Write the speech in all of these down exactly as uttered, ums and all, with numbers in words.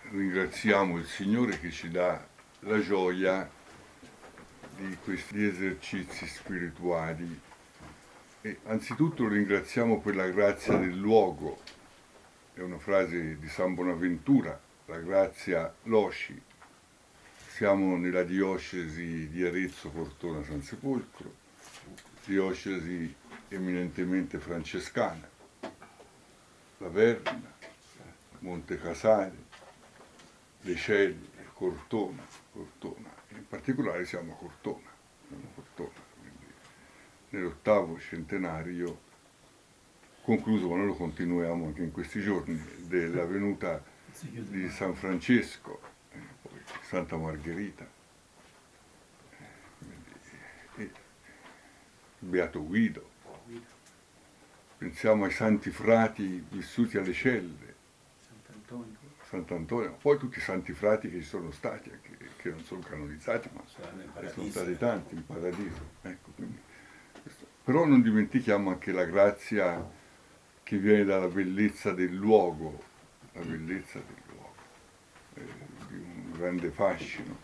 ringraziamo il Signore che ci dà la gioia di questi esercizi spirituali e anzitutto ringraziamo per la grazia del luogo. È una frase di San Bonaventura, la grazia loci. Siamo nella diocesi di Arezzo Cortona San Sepolcro, diocesi eminentemente francescana, Laverna, Monte Casale, Le Celle, Cortona, Cortona. In particolare siamo a Cortona, siamo a Cortona, quindi nell'ottavo centenario concluso, ma noi lo continuiamo anche in questi giorni, della venuta di San Francesco, eh, poi Santa Margherita, eh, quindi, e Beato Guido. Pensiamo ai santi frati vissuti alle celle, Sant'Antonio. Sant'Antonio, poi tutti i santi frati che ci sono stati, anche, che non sono canonizzati, ma sono stati tanti in paradiso. Ecco, quindi, questo. Però non dimentichiamo anche la grazia che viene dalla bellezza del luogo, la bellezza del luogo, eh, di un grande fascino.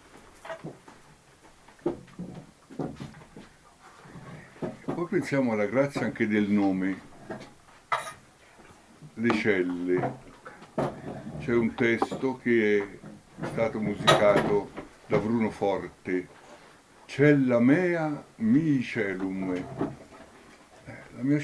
Poi pensiamo alla grazia anche del nome, Le Celle. C'è un testo che è stato musicato da Bruno Forte, Cella mea mihi celum,